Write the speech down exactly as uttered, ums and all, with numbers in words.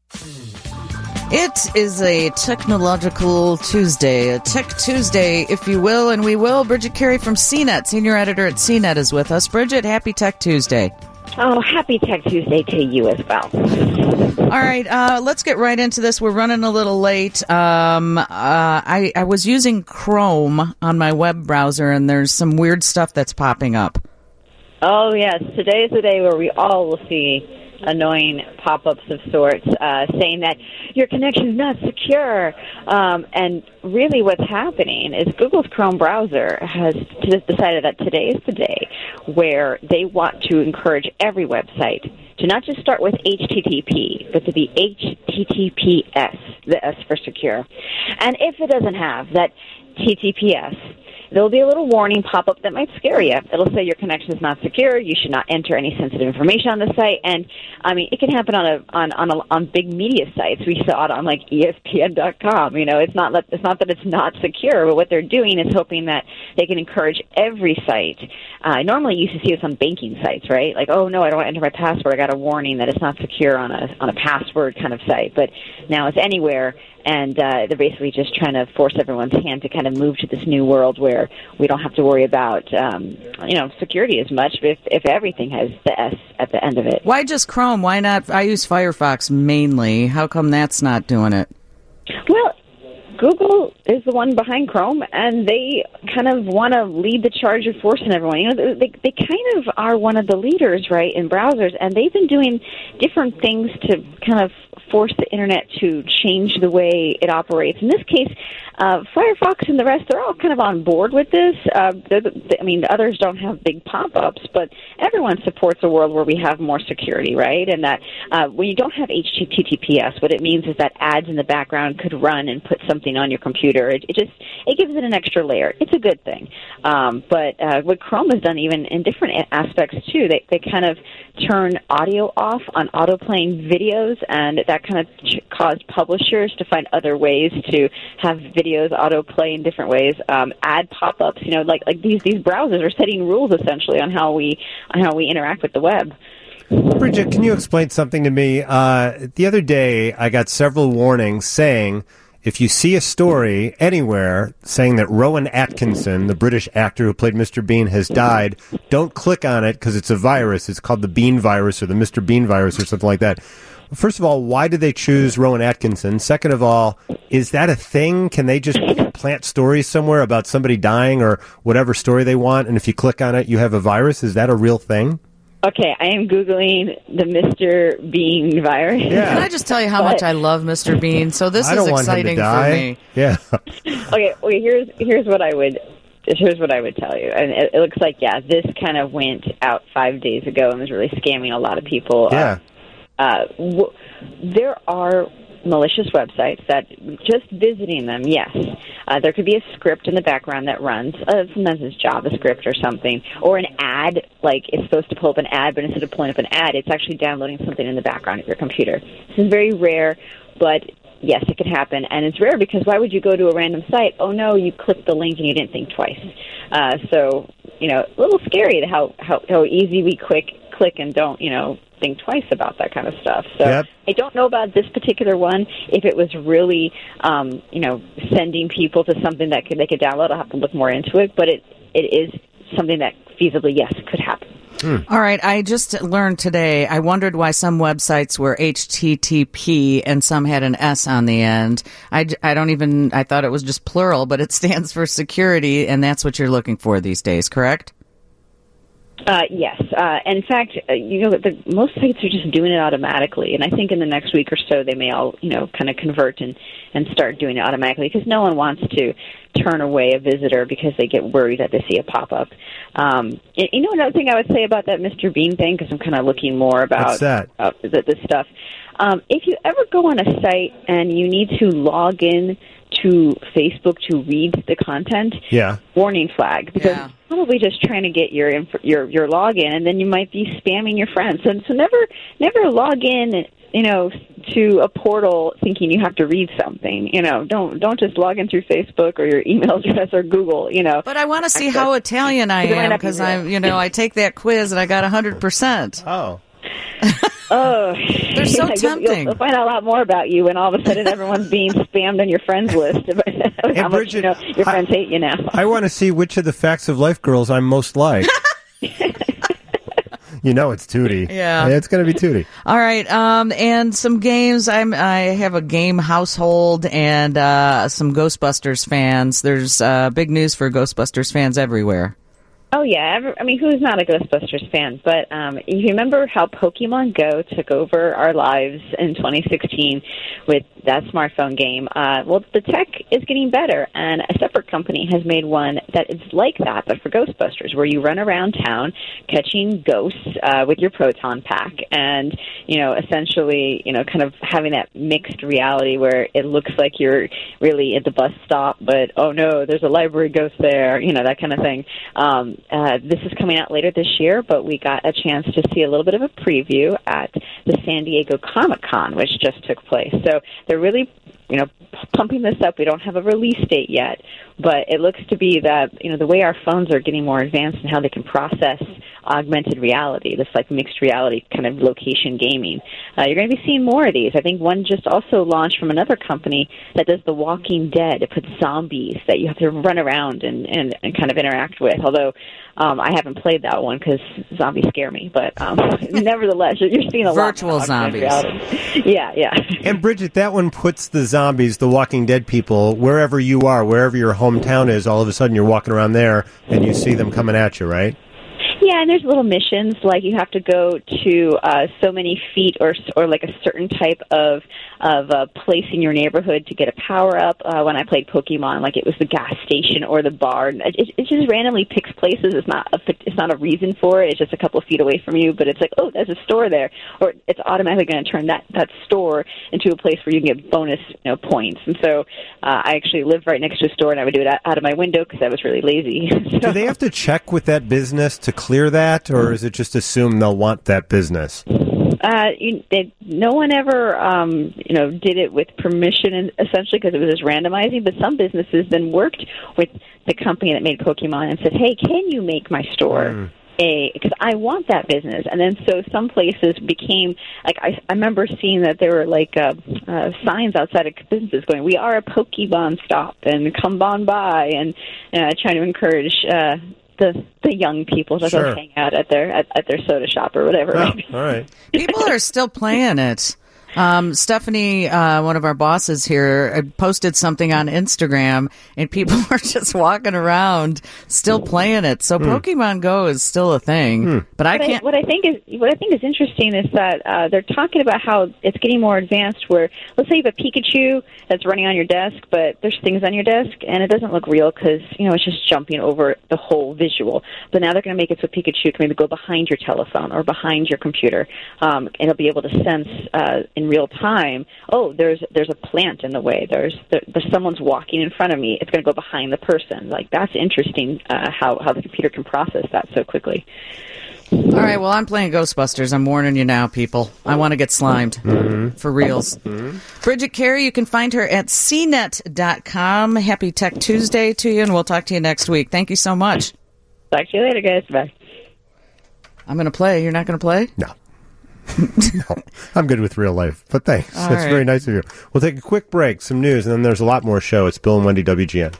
It is a technological Tuesday, a Tech Tuesday, if you will, and we will. Bridget Carey from C net, senior editor at C net, is with us. Bridget, happy Tech Tuesday. Oh, happy Tech Tuesday to you as well. All right, uh, let's get right into this. We're running a little late. Um, uh, I, I was using Chrome on my web browser, and there's some weird stuff that's popping up. Oh, yes. Today is the day where we all will see annoying pop-ups of sorts uh, saying that your connection is not secure. Um, and really what's happening is Google's Chrome browser has t- decided that today is the day where they want to encourage every website to not just start with H T T P, but to be H T T P S, the S for secure. And if it doesn't have that T T P S, there will be a little warning pop-up that might scare you. It'll say your connection is not secure. You should not enter any sensitive information on the site. And I mean, it can happen on a on on, a, on big media sites. We saw it on like E S P N dot com. You know, it's not that it's not that it's not secure, but what they're doing is hoping that they can encourage every site. Uh, normally, you used to see this on banking sites, right? Like, oh no, I don't want to enter my password. I got a warning that it's not secure on a on a password kind of site. But now it's anywhere. And uh, they're basically just trying to force everyone's hand to kind of move to this new world where we don't have to worry about, um, you know, security as much if, if everything has the S at the end of it. Why just Chrome? Why not? I use Firefox mainly. How come that's not doing it? Well, Google is the one behind Chrome, and they kind of want to lead the charge of forcing everyone. You know, they they kind of are one of the leaders, right, in browsers, and they've been doing different things to kind of force the internet to change the way it operates. In this case, uh, Firefox and the rest, they're all kind of on board with this. Uh, I mean, others don't have big pop-ups, but everyone supports a world where we have more security, right? And that uh, when you don't have H T T P S, what it means is that ads in the background could run and put something on your computer. It, it just it gives it an extra layer. It's a good thing. Um, but uh, what Chrome has done, even in different aspects too, they they kind of turn audio off on auto-playing videos, and that kind of ch- caused publishers to find other ways to have videos auto-play in different ways. Um, ad pop-ups, you know, like like these these browsers are setting rules essentially on how we on how we interact with the web. Bridget, can you explain something to me? Uh, the other day, I got several warnings saying if you see a story anywhere saying that Rowan Atkinson, the British actor who played Mister Bean, has died, don't click on it because it's a virus. It's called the Bean virus or the Mister Bean virus or something like that. First of all, why did they choose Rowan Atkinson? Second of all, is that a thing? Can they just plant stories somewhere about somebody dying or whatever story they want, and if you click on it, you have a virus? Is that a real thing? Okay, I am Googling the Mister Bean virus. Yeah. Can I just tell you how but, much I love Mister Bean? So this I is don't want exciting him to die. for me. Yeah. Okay, well, here's here's what I would here's what I would tell you, and it, it looks like yeah, this kind of went out five days ago and was really scamming a lot of people. Yeah. Uh, uh, w- there are malicious websites that just visiting them, yes, uh, there could be a script in the background that runs. Uh, sometimes it's JavaScript or something, or an ad, like it's supposed to pull up an ad, but instead of pulling up an ad, it's actually downloading something in the background of your computer. This is very rare, but yes, it could happen, and it's rare because why would you go to a random site? Oh no, you clicked the link and you didn't think twice. Uh, so, you know, a little scary how how, how easy we click click and don't, you know, think twice about that kind of stuff. So yep. I don't know about this particular one. If it was really, um, you know, sending people to something that could, they could download, I'll have to look more into it. But it it is something that feasibly, yes, could happen. Hmm. All right. I just learned today, I wondered why some websites were H T T P and some had an S on the end. I, I don't even, I thought it was just plural, but it stands for security, and that's what you're looking for these days, correct? Uh, yes. Uh, and in fact, uh, you know, the, most sites are just doing it automatically. And I think in the next week or so, they may all, you know, kind of convert and, and start doing it automatically because no one wants to turn away a visitor because they get worried that they see a pop-up. Um, and, you know, another thing I would say about that Mister Bean thing, because I'm kind of looking more about, What's that? about this stuff. Um, if you ever go on a site and you need to log in to Facebook to read the content, yeah, warning flag, because yeah. it's probably just trying to get your inf- your your login, and then you might be spamming your friends. And so never never log in, you know, to a portal thinking you have to read something. You know, don't don't just log in through Facebook or your email address or Google. You know, but I want to see how Italian I am because be I'm, you know, I take that quiz and I got a hundred percent. Oh. Oh, they're so yeah, tempting. You'll, you'll find out a lot more about you when all of a sudden everyone's being spammed on your friends list. About how much you know, your friends I, hate you now. I want to see which of the Facts of Life girls I'm most like. You know it's Tootie. Yeah. It's going to be Tootie. All right. Um, and some games. I'm, I have a game household and uh, some Ghostbusters fans. There's uh, big news for Ghostbusters fans everywhere. Oh, yeah. Every, I mean, who's not a Ghostbusters fan? But um, you remember how Pokemon Go took over our lives in twenty sixteen with that smartphone game? Uh, well, the tech is getting better, and a separate company has made one that is like that, but for Ghostbusters, where you run around town catching ghosts uh, with your proton pack and, you know, essentially, you know, kind of having that mixed reality where it looks like you're really at the bus stop, but, oh, no, there's a library ghost there, you know, that kind of thing. Um, Uh, this is coming out later this year, but we got a chance to see a little bit of a preview at the San Diego Comic-Con, which just took place. So they're really, you know, pumping this up. We don't have a release date yet, but it looks to be that, you know, the way our phones are getting more advanced and how they can process augmented reality, this like mixed reality kind of location gaming. Uh, you're going to be seeing more of these. I think one just also launched from another company that does The Walking Dead. It puts zombies that you have to run around and, and, and kind of interact with, although um, I haven't played that one because zombies scare me. But um, nevertheless, you're seeing a Virtual lot of zombies. Reality. Yeah, yeah. And Bridget, that one puts the zombies, the Walking Dead people, wherever you are, wherever your hometown is, all of a sudden you're walking around there and you see them coming at you, right? Yeah, and there's little missions, like you have to go to uh, so many feet or or like a certain type of of uh, place in your neighborhood to get a power-up. Uh, when I played Pokemon, like it was the gas station or the bar. It, it just randomly picks places. It's not a, it's not a reason for it. It's just a couple of feet away from you, but it's like, oh, there's a store there. Or it's automatically going to turn that, that store into a place where you can get bonus you know, points. And so uh, I actually lived right next to a store, and I would do it out of my window because I was really lazy. so, Do they have to check with that business to clear that, or is it just assumed they'll want that business? Uh, you, they, no one ever, um, you know, did it with permission, and essentially because it was just randomizing. But some businesses then worked with the company that made Pokemon and said, "Hey, can you make my store?" Mm. A, because I want that business. And then so some places became, like I, I remember seeing that there were like uh, uh, signs outside of businesses going, "We are a Pokemon stop," and "Come on by," and uh, trying to encourage uh, the the young people to sure. go hang out at their at, at their soda shop or whatever. Oh, all right. People are still playing it. Um, Stephanie, uh, one of our bosses here, posted something on Instagram, and people are just walking around still playing it. So mm. Pokemon Go is still a thing, mm. but I what can't. I, what I think is what I think is interesting is that uh, they're talking about how it's getting more advanced. Where let's say you have a Pikachu that's running on your desk, but there's things on your desk, and it doesn't look real because you know it's just jumping over the whole visual. But now they're going to make it so Pikachu can maybe go behind your telephone or behind your computer, um, and it'll be able to sense. Uh, in real time, oh, there's there's a plant in the way. There's there, there's someone's walking in front of me. It's going to go behind the person. Like that's interesting. Uh, how how the computer can process that so quickly. All right. Well, I'm playing Ghostbusters. I'm warning you now, people. I want to get slimed mm-hmm. for reals. Mm-hmm. Bridget Carey, you can find her at c net dot com. Happy Tech Tuesday to you, and we'll talk to you next week. Thank you so much. Talk to you later, guys. Bye. I'm going to play. You're not going to play? No. No, I'm good with real life, but thanks. All That's right. very nice of you. We'll take a quick break, some news, and then there's a lot more show. It's Bill and Wendy W G N.